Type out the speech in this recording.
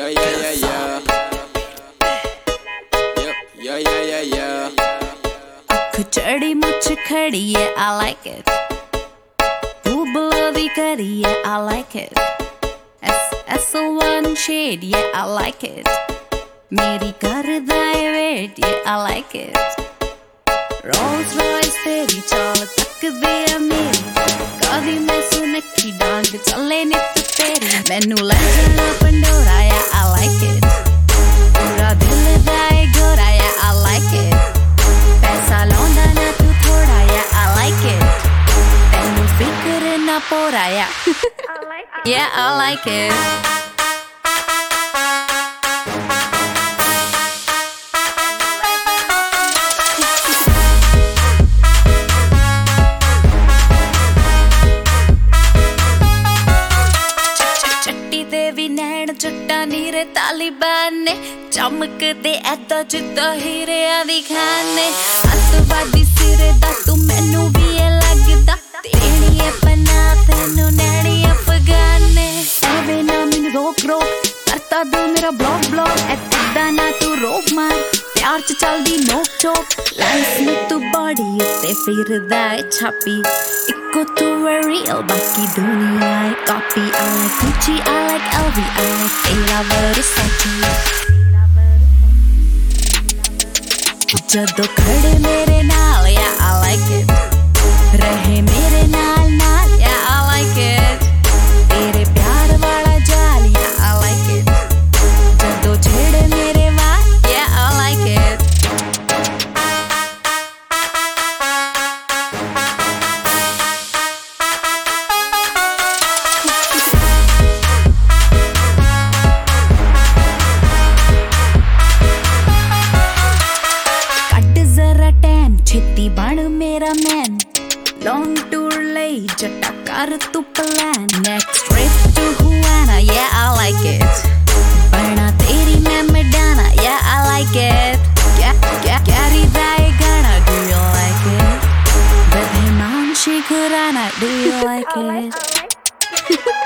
yeah. Yep, yeah. Kuchadi much khadi, yeah, I like it. Boobla kari, yeah, I like it. SL1 shade, yeah, I like it. Meri karda hai wait, yeah, I like it. Rolls Royce teri chaal takde hai meri. Kadi main sunakhi daang chale nit teri. Mainu le jana pandora, yeah, I like it. Pura dil da hai gora, yeah, I like it. Paisa launda na tu thoda, yeah, I like it. Tenu fikr na pora, yeah. Yeah, I like it. चट्टा नीरे तालिबान ने चमक दे ऐदा जिद्दा हीरे आदि खाने अतवादी सिरे दा तू मैनू भी ये लगदा तेरी ये पना तेनू नैनी अफगान ने ऐवे ना मैनू रोक करता दे मेरा ब्लॉक ऐदा ना तू रोक मार प्यार च चलदी नोक चोक लाइफ में तू बॉडी उत्ते फिरदा है छापी इक्को तू है real बाकी दुनिया है copy I like Gucci, I like LV, I like Fila Versace जदों खड़े मेरे नाल yeah I like it रहे मेरे नाल yeah I like it तेरे प्यार वाला जाल yeah I like it जदों छेड़े मेरे वाल yeah I like it छेती बन मेरा मैन लॉन्ग टूर ले जट्टा कर तू प्लान नेक्स्ट ट्रिप टू हुआना yeah I like it बना तेरी मैं मिडाना yeah I like it कैरी दाए गाना do you like it बदे मान शी Khurana do you like it